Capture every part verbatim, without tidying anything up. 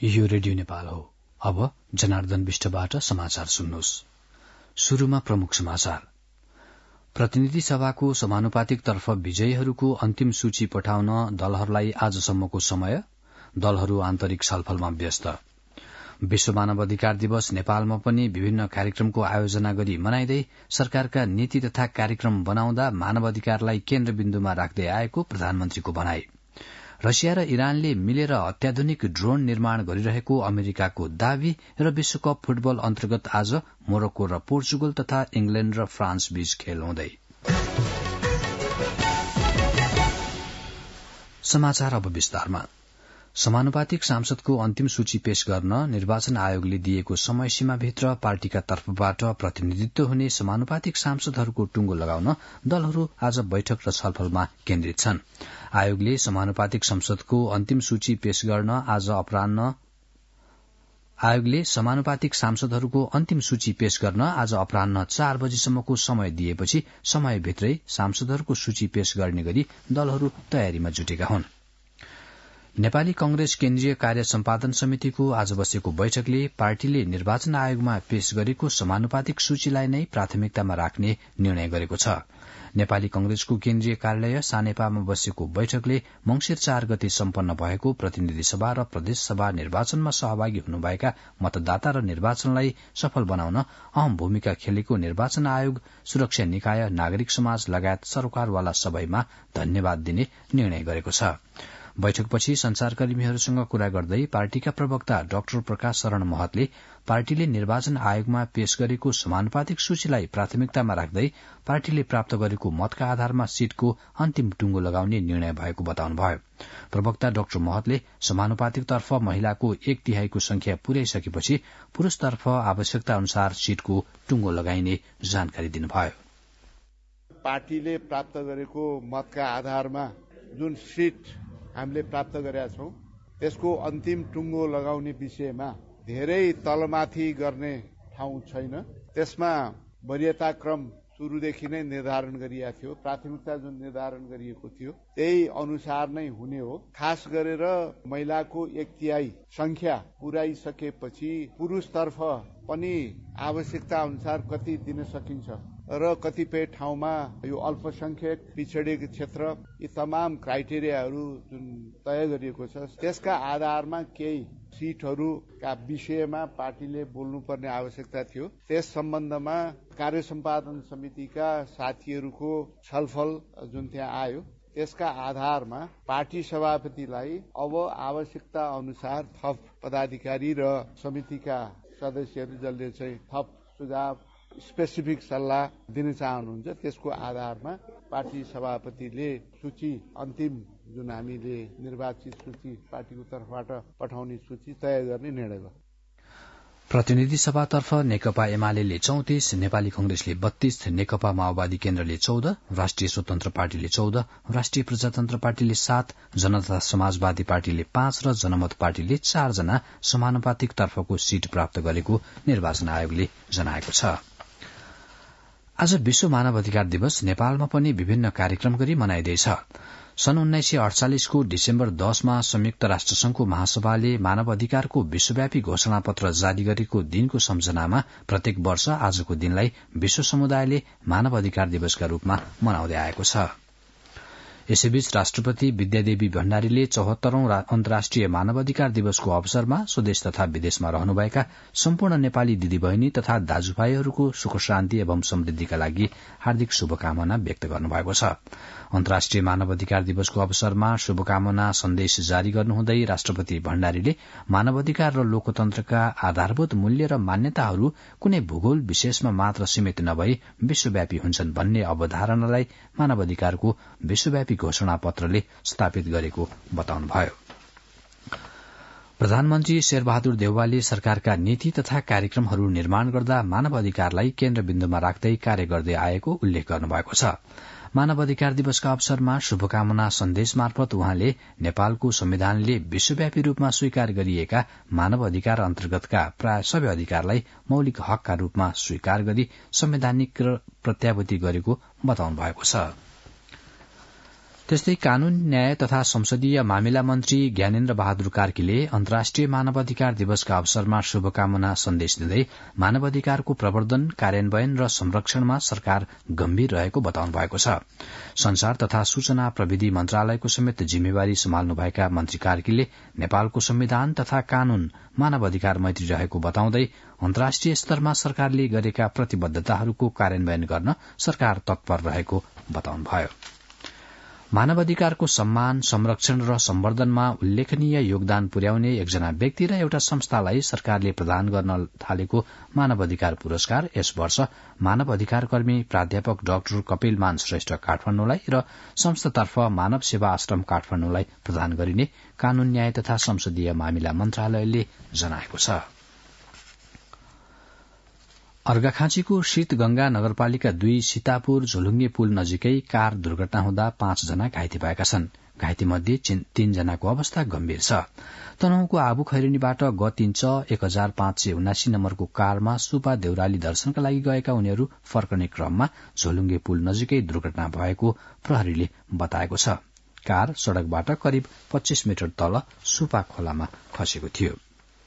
यो रेडियो नेपाल हो। अब जनार्दन विष्टबाट समाचार सुन्नुहोस्। शुरूमा प्रमुख समाचार। प्रतिनिधि सभाको समानुपातिक तर्फ विजयीहरूको अन्तिम सूची पठाउन दलहरूलाई आजसम्मको समय, दलहरू आन्तरिक छलफलमा व्यस्त। विश्व मानव अधिकार दिवस नेपालमा पनि विभिन्न कार्यक्रमको आयोजना गरी मनाइँदै सरकारका नीति तथा कार्यक्रम बनाउँदा मानव अधिकारलाई केन्द्रबिन्दुमा राख्दै आएको प्रधानमन्त्रीको भनाई। रसिया र इरानले मिलेर अत्याधुनिक ड्रोन निर्माण गरिरहेको अमेरिकाको दावी र विश्वकप फुटबल अन्तर्गत आज मोरक्को र पोर्चुगल तथा इंग्ल्याण्ड र फ्रान्स बीच खेल हुँदै। समाचार अब विस्तारमा। समानुपातिक सांसदको अन्तिम सूची पेश गर्न निर्वाचन आयोगले दिएको समय सीमाभित्र पार्टीका तर्फबाट प्रतिनिधित्व हुने समानुपातिक सांसदहरूको टुंगो लगाउन दलहरू आज बैठक र छलफलमा केन्द्रित छन्। आयोगले समानुपातिक संसदको अन्तिम सूची पेश गर्न आज अपराह्न आयोगले समानुपातिक सांसदहरूको अन्तिम सूची पेश गर्न आज अपराह्न चार बजीसम्मको समय दिएपछि समयभित्रै सांसदहरूको सूची पेश गर्ने गरी दलहरू तयारीमा जुटेका हुन्। नेपाली कंग्रेस केन्द्रीय कार्य सम्पादन समितिको आज बसेको बैठकले पार्टीले निर्वाचन आयोगमा पेश गरेको समानुपातिक सूचीलाई नै प्राथमिकतामा राख्ने निर्णय गरेको छ। नेपाली कंग्रेसको केन्द्रीय कार्यालय सानेपामा बसेको बैठकले मंगिर चार गते सम्पन्न भएको प्रतिनिधि सभा र प्रदेश सभा निर्वाचनमा सहभागी हुनुभएका मतदाता र निर्वाचनलाई सफल बनाउन अहम भूमिका खेलेको निर्वाचन आयोग, सुरक्षा निकाय, नागरिक समाज लगायत सरकारवाला सबैमा धन्यवाद दिने निर्णय गरेको छ। बैठकपछि संचारकर्मीहरूसँग कुरा गर्दै पार्टीका प्रवक्ता डाक्टर प्रकाश शरण महतले पार्टीले निर्वाचन आयोगमा पेश गरेको समानुपातिक सूचीलाई प्राथमिकतामा राख्दै पार्टीले प्राप्त गरेको मतका आधारमा सीटको अन्तिम टुंगो लगाउने निर्णय भएको बताउनुभयो। प्रवक्ता डाक्टर महतले समानुपातिकतर्फ महिलाको एक तिहाईको संख्या पुर्याइसकेपछि पुरूषतर्फ आवश्यकता अनुसार सीटको टुंगो लगाइने जानकारी दिनुभयो। पार्टीले प्राप्त गरेको मतका आधारमा जुन सीट हामीले प्राप्त गरेका छौं त्यसको अन्तिम टुंगो लगाउने विषयमा धेरै तलमाथि गर्ने ठाउँ छैन। त्यसमा वरियता क्रम सुरुदेखि नै निर्धारण गरिएको थियो। प्राथमिकता जुन निर्धारण गरिएको थियो त्यही अनुसार नै हुने हो। खास गरेर महिलाको एक तिहाई संख्या पुर्याइसकेपछि पुरुषतर्फ पनि आवश्यकता अनुसार कति दिन सकिन्छ र कतिपय ठाउँमा यो अल्पसंख्यक पिछडिएको क्षेत्र यी तमाम क्राइटेरियाहरू जुन तय गरिएको छ त्यसका आधारमा केही सीटहरूका विषयमा पार्टीले बोल्नुपर्ने आवश्यकता थियो। त्यस सम्बन्धमा कार्य सम्पादन समितिका साथीहरूको छलफल जुन त्यहाँ आयो त्यसका आधारमा पार्टी सभापतिलाई अब आवश्यकता अनुसार थप पदाधिकारी र समितिका सदस्यहरू जसले चाहिँ थप सुझाव स्पेसिफिक सल्लाह दिन चाहनुहुन्छ त्यसको आधारमा पार्टी सभापतिले सूची अन्तिम जुन हामीले निर्वाचित सूची पार्टीको तर्फबाट पठाउने सूची तय गर्ने निर्णय भयो। प्रतिनिधि सभातर्फ नेकपा एमाले चौतिस, नेपाली कंग्रेसले बत्तीस, नेकपा माओवादी केन्द्रले चौध, राष्ट्रिय स्वतन्त्र पार्टीले चौध, राष्ट्रिय प्रजातन्त्र पार्टीले सात, जनता समाजवादी पार्टीले पाँच र जनमत पार्टीले चारजना समानुपातिक तर्फको सीट प्राप्त गरेको निर्वाचन आयोगले जनाएको छ। आज विश्व मानव अधिकार दिवस नेपालमा पनि विभिन्न कार्यक्रम गरी मनाइँदैछ। सन् उन्नाइस सय अडचालिसको डिसेम्बर दसमा संयुक्त राष्ट्रसंघको महासभाले मानव अधिकारको विश्वव्यापी घोषणा पत्र जारी गरेको दिनको सम्झनामा प्रत्येक वर्ष आजको दिनलाई विश्व समुदायले मानव अधिकार दिवसका रूपमा मनाउँदै आएको छ। यसैबीच राष्ट्रपति विद्यादेवी भण्डारीले चौहत्तरौं अन्तर्राष्ट्रिय मानव अधिकार दिवसको अवसरमा स्वदेश तथा विदेशमा रहनुभएका सम्पूर्ण नेपाली दिदीबहिनी तथा दाजुभाइहरूको सुख शान्ति एवं समृद्धिका लागि हार्दिक शुभकामना व्यक्त गर्नुभएको छ। अन्तर्राष्ट्रिय मानव अधिकार दिवसको अवसरमा शुभकामना सन्देश जारी गर्नुहुँदै राष्ट्रपति भण्डारीले मानव अधिकार र लोकतन्त्रका आधारभूत मूल्य र मान्यताहरू कुनै भूगोल विशेषमा मात्र सीमित नभई विश्वव्यापी हुन्छन् भन्ने अवधारणालाई मानव अधिकारको विश्वव्यापी घोषणा पत्रले स्थापित गरेको बताउनुभयो। प्रधानमन्त्री शेरबहादुर देउवाले सरकारका नीति तथा कार्यक्रमहरू निर्माण गर्दा मानव अधिकारलाई केन्द्रबिन्दुमा राख्दै कार्य गर्दै आएको उल्लेख गर्नुभएको छ। मानव अधिकार दिवसका अवसरमा शुभकामना सन्देश मार्फत उहाँले नेपालको संविधानले विश्वव्यापी रूपमा स्वीकार गरिएका मानव अधिकार अन्तर्गतका प्राय सबै अधिकारलाई मौलिक हकका रूपमा स्वीकार गरी संवैधानिक प्रत्याभूति गरेको बताउनु भएको छ। त्यस्तै कानून न्याय तथा संसदीय मामिला मन्त्री ज्ञानेन्द्र बहादुर कार्कीले अन्तर्राष्ट्रिय मानवाधिकार दिवसका अवसरमा शुभकामना सन्देश दिँदै मानवाधिकारको प्रवर्धन कार्यान्वयन र संरक्षणमा सरकार गम्भीर रहेको बताउनु भएको छ। संचार तथा सूचना प्रविधि मन्त्रालयको समेत जिम्मेवारी सम्हाल्नुभएका मन्त्री कार्कीले नेपालको संविधान तथा कानून मानवाधिकार मैत्री रहेको बताउँदै अन्तर्राष्ट्रिय स्तरमा सरकारले गरेका प्रतिबद्धताहरूको कार्यान्वयन गर्न सरकार तत्पर रहेको बताउनुभयो। मानवाधिकारको सम्मान संरक्षण र सम्वर्धनमा उल्लेखनीय योगदान पुर्याउने एकजना व्यक्ति र एउटा संस्थालाई सरकारले प्रदान गर्न थालेको मानवाधिकार पुरस्कार यस वर्ष मानव अधिकार कर्मी प्राध्यापक डाक्टर कपिल मान श्रेष्ठ काठमाडौँलाई र संस्थातर्फ मानव सेवा आश्रम काठमाडौँलाई प्रदान गरिने कानून न्याय तथा संसदीय मामिला मन्त्रालयले जनाएको छ। अर्घाखाँचीको शीतगंगा नगरपालिका दुई सीतापुर झोलुङ्गे पुल नजिकै कार दुर्घटना हुँदा पाँचजना घाइते भएका छन्। घाइते मध्ये तीनजनाको अवस्था गम्भीर छ। तनहुँको आबु खैरेनीबाट ग तीन च एक हजार पाँच सय उनासी नम्बरको कारमा सुपा देउराली दर्शनका लागि गएका उनीहरू फर्कने क्रममा झोलुङ्गे पुल नजिकै दुर्घटना भएको प्रहरीले बताएको छ। कार सड़कबाट करिब पच्चीस मिटर तल सुपा खोलामा खसेको थियो।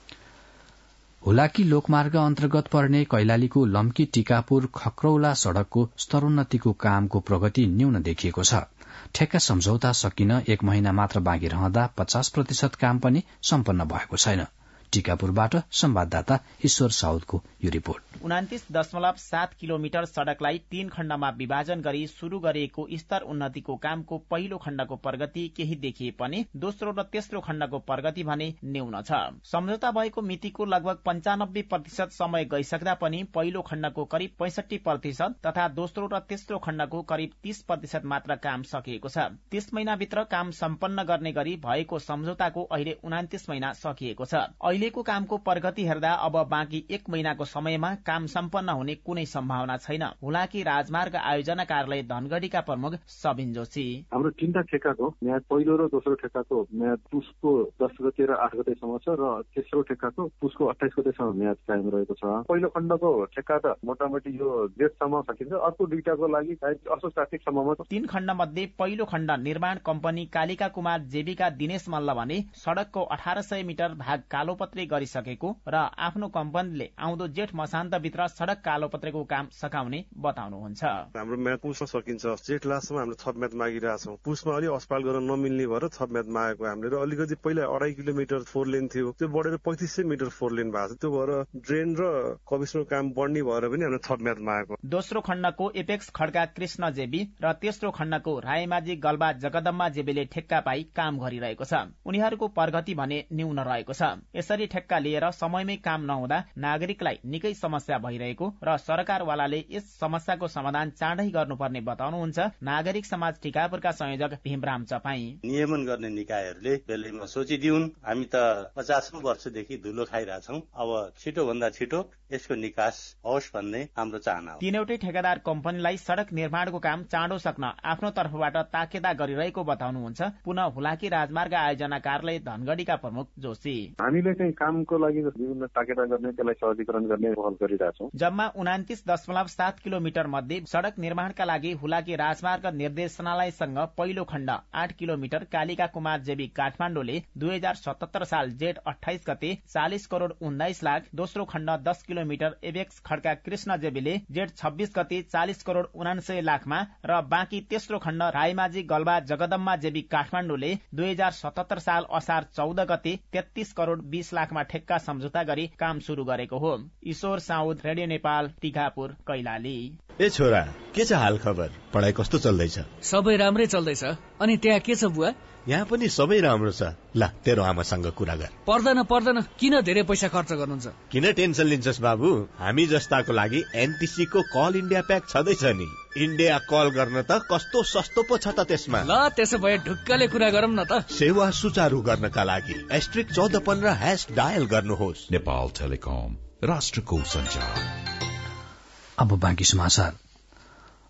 हुलाकी लोकमार्ग अन्तर्गत पर्ने कैलालीको लम्की टिकापुर खक्रौला सड़कको स्तरोन्नतिको कामको प्रगति न्यून देखिएको छ। ठेक्का सम्झौता सकिन एक महिना मात्र बाँकी रहँदा पचास प्रतिशत काम पनि सम्पन्न भएको छैन। टिकापुरबाट संवाददाता ईश्वर साउदको यो रिपोर्ट। उनातिस दशमलव सात किलोमिटर सड़कलाई तीन खण्डमा विभाजन गरी शुरू गरिएको स्तर उन्नतिको कामको पहिलो खण्डको प्रगति केही देखिए पनि दोस्रो र तेस्रो खण्डको प्रगति भने न्यून छ। सम्झौता भएको मितिको लगभग पञ्चानब्बे प्रतिशत समय गइसक्दा पनि पहिलो खण्डको करिब पैंसठी प्रतिशत तथा दोस्रो र तेस्रो खण्डको करिब तीस प्रतिशत मात्र काम सकिएको छ। तीस महिनाभित्र काम सम्पन्न गर्ने गरी भएको सम्झौताको अहिले उनातिस महिना सकिएको छ। अहिलेको कामको प्रगति हेर्दा अब बाँकी एक महिनाको समयमा काम सम्पन्न हुने कुनै सम्भावना छैन। हुलाकी राजमार्ग आयोजना कार्यालय धनगढ़ीका प्रमुख सबिन जोशी, हाम्रो तीनटा ठेक्काको म्याद पहिलो र दोस्रो ठेक्काको म्याद पुसको दस गते र आठ गतेसम्म छ र तेस्रो ठेक्काको पुसको अट्ठाइस गतेसम्म म्याद कायम रहेको छ। पहिलो खण्डको ठेक्का त मोटामोटी यो जेठसम्म सकिन्छ, अर्को दुईटाको लागि असोज कार्तिकसम्ममा। तीन खण्ड मध्ये पहिलो खण्ड निर्माण कम्पनी कालिका कुमार जेबीका दिनेश मल्ल भने सड़कको अठार सय मिटर भाग कालोपत्रे गरिसकेको र आफ्नो कम्पनीले आउँदो जेठ मसान्तभित्र सड़क कालोपत्रेको काम सकाउने बताउनुहुन्छ। हाम्रो म्याद पुसमा सकिन्छ, जेठ लास्टमा हामीले थप म्याद मागिरहेछौँ। पुसमा अलिक अस्पताल गर्न नमिल्ने भएर थप म्याद मागेको हामीले, र अलिकति पहिला अढाई किलोमिटर फोर लेन थियो, त्यो बढेर पैंतिस सय मिटर फोर लेन भएको छ। त्यो भएर ड्रेन र कमिसनको काम बढ्ने भएर पनि हामीले थप म्याद मागेको। दोस्रो खण्डको एपेक्स खड्का कृष्ण जेबी र तेस्रो खण्डको रायमाझी गल्बा जगदम्बा जेबीले ठेक्का पाई काम गरिरहेको छ। उनीहरूको प्रगति भने न्यून रहेको छ। यसरी ठेक्का लिएर समयमै काम नहुँदा नागरिकलाई निकै समस्या भइरहेको र सरकारवालाले यस समस्याको समाधान चाँडै गर्नुपर्ने बताउनुहुन्छ नागरिक समाज टिकापुरका संयोजक भीमराम चपाई। नियमन गर्ने निकायहरूले बेलैमा सोचिदिउन्। हामी त पचासौं वर्षदेखि धुलो खाइरहेछौँ, अब छिटो भन्दा छिटो यसको निकास होस् भन्ने हाम्रो चाहना हो। तीनवटै ठेकेदार कम्पनीलाई सड़क निर्माणको काम चाँडो सक्न आफ्नो तर्फबाट ताकेदा गरिरहेको बताउनुहुन्छ पुनः हुलाकी राजमार्ग आयोजना कार्यालय धनगढ़ीका प्रमुख जोशी। हामीले चाहिँ कामको लागि विभिन्न ताकेदा गर्ने, त्यसलाई सहजीकरण गर्ने पहल गरिरहेछौँ। जम्मा उनातिस दशमलव सात किलोमिटर मध्ये सड़क निर्माणका लागि हुलाकी राजमार्ग निर्देशनालयसँग पहिलो खण्ड आठ किलोमिटर कालिका कुमार जेबी काठमाडौँले दुई हजार सतहत्तर साल जेठ अठाइस गते चालिस करोड़ उन्नाइस लाख, दोस्रो खण्ड दस किलोमिटर एभेक्स खड्का कृष्ण जेबीले जेठ छब्बीस गते चालिस करोड़ उनान्सय लाखमा र बाँकी तेस्रो खण्ड रायमाझी गल्बा जगदम्बा जेबी काठमाडौँले दुई हजार सतहत्तर साल असार चौध गते तेत्तीस करोड़ बीस लाखमा ठेक्का सम्झौता गरी काम शुरू गरेको हो। ईश्वर साउद, रेडियो नेपाल, टिकापुर, कैलाली। ए छोरा, के छ हाल खबर? पढाइ कस्तो चल्दैछ? सबै राम्रै चल्दैछ। अनि त्यहाँ के छ बुवा? यहाँ पनि सबै राम्रो छ। ल तेरो आमासँग कुरा गर। पर्दैन पर्दैन, किन धेरै पैसा खर्च गर्नुहुन्छ? किन टेन्सन लिन्छस् बाबु? हामी जस्ताको लागि एनटिसी को कल इन्डिया प्याक छँदैछ नि। इन्डिया कल गर्न त कस्तो सस्तो पो छ त त्यसमा। ल त्यसो भए ढुक्कले कुरा गरौँ न त। सेवा सुचारू गर्नका लागि एस्ट्रिक चौध पन्ध्र ह्याश डायल गर्नुहोस्। नेपाल टेलिकम, राष्ट्रको सञ्चार। अब बाँकी समाचार।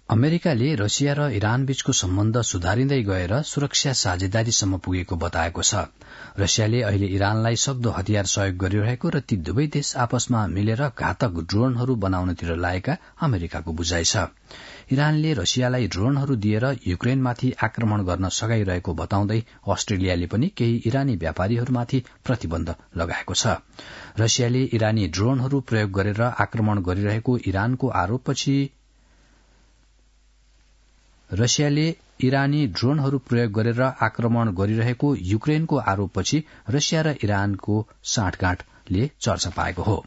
अमेरिकाले रसिया र इरान बीचको सम्बन्ध सुधारिँदै गएर सुरक्षा साझेदारीसम्म पुगेको बताएको छ। रसियाले अहिले इरानलाई सक्दो हतियार सहयोग गरिरहेको र ती दुवै देश आपसमा मिलेर घातक ड्रोनहरू बनाउनतिर लागेका अमेरिकाको बुझाइ छ। इरानले रसियालाई ड्रोनहरू दिएर युक्रेनमाथि आक्रमण गर्न सघाइरहेको बताउँदै अस्ट्रेलियाले पनि केही इरानी व्यापारीहरूमाथि प्रतिबन्ध लगाएको छ। रसियाले इरानी ड्रोनहरू प्रयोग गरेर आक्रमण गरिरहेको इरानको आरोपपछि रसियाले इरानी ड्रोनहरू प्रयोग गरेर आक्रमण गरिरहेको युक्रेनको आरोपपछि रसिया र इरानको साँठगाँठले चर्चा पाएको हो।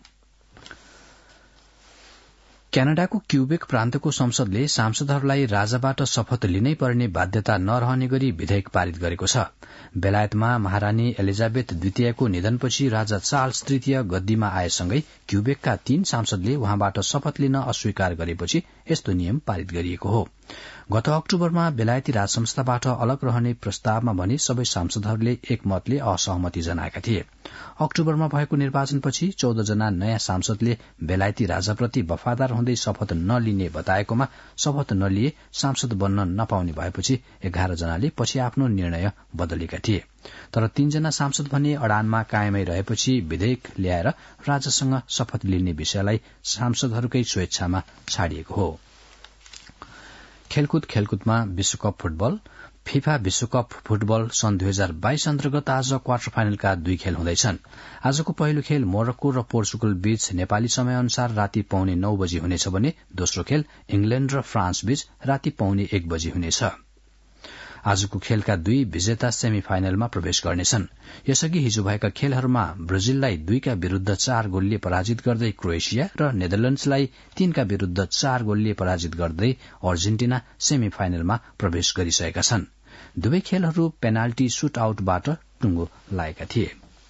क्यानाडाको क्यूबेक प्रान्तको संसदले सांसदहरूलाई राजाबाट शपथ लिनै पर्ने बाध्यता नरहने गरी विधेयक पारित गरेको छ। बेलायतमा महारानी एलिजाबेथ द्वितीयको निधनपछि राजा चार्ल्स तृतीय गद्दीमा आएसँगै क्यूबेकका तीन सांसदले उहाँबाट शपथ लिन अस्वीकार गरेपछि यस्तो नियम पारित गरिएको हो। गत अक्टोबरमा बेलायती राज संस्थाबाट अलग रहने प्रस्तावमा भने सबै सांसदहरूले एकमतले असहमति जनाएका थिए। अक्टोबरमा भएको निर्वाचनपछि चौध जना नयाँ सांसदले बेलायती राजाप्रति वफादार हुँदै शपथ नलिने बताएकोमा शपथ नलिए सांसद बन्न नपाउने भएपछि एघार जनाले पछि आफ्नो निर्णय बदलेका थिए। तर तीनजना सांसद भने अडानमा कायमै रहेपछि विधेयक ल्याएर राजासँग शपथ लिने विषयलाई सांसदहरूकै स्वेच्छामा छाडिएको हो। खेलकुद खेलकुदमा विश्वकप फुटबल फिफा विश्वकप फुटबल सन् दुई हजार बाइस अन्तर्गत आज क्वार्टर फाइनलका दुई खेल हुँदैछन्। आजको पहिलो खेल मोरक्को र पोर्चुगल बीच नेपाली समय अनुसार राति पौने नौ बजी हुनेछ भने दोस्रो खेल इंग्ल्याण्ड र फ्रान्स बीच राति पौने एक बजी हुनेछ। आजको खेलका दुई विजेता सेमी फाइनलमा प्रवेश गर्नेछन्। यसअघि हिजो भएका खेलहरूमा ब्राजिललाई दुईका विरूद्ध चार गोलले पराजित गर्दै क्रोएशिया र नेदरल्याण्ड्सलाई तीनका विरूद्ध चार गोलले पराजित गर्दै अर्जेन्टिना सेमी फाइनलमा प्रवेश गरिसकेका छन्। दुवै खेलहरू पेनाल्टी सुट आउटबाट टुंगो लागेका थिए।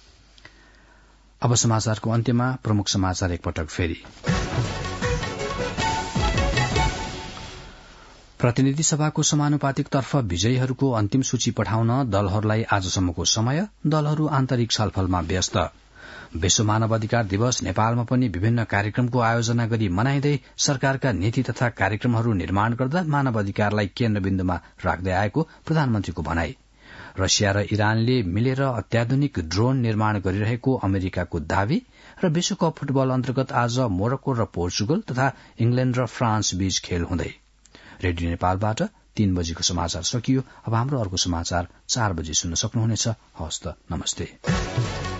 अब समाचारको अन्त्यमा प्रमुख समाचार एकपटक फेरि। प्रतिनिधि सभाको समानुपातिक तर्फ विजयीहरूको अन्तिम सूची पठाउन दलहरूलाई आजसम्मको समय, दलहरू आन्तरिक छलफलमा व्यस्त। विश्व मानवाधिकार दिवस नेपालमा पनि विभिन्न कार्यक्रमको आयोजना गरी मनाइँदै सरकारका नीति तथा कार्यक्रमहरू निर्माण गर्दा मानवाधिकारलाई केन्द्रबिन्दुमा राख्दै आएको प्रधानमन्त्रीको भनाई। रसिया र इरानले मिलेर अत्याधुनिक ड्रोन निर्माण गरिरहेको अमेरिकाको दावी र विश्वकप फुटबल अन्तर्गत आज मोरक्को र पोर्चुगल तथा इंग्ल्याण्ड र फ्रान्स बीच खेल हुँदै। रेडियो नेपालबाट तीन बजीको समाचार सकियो। अब हाम्रो अर्को समाचार चार बजी सुन्न सक्नुहुनेछ। हवस् त, नमस्ते।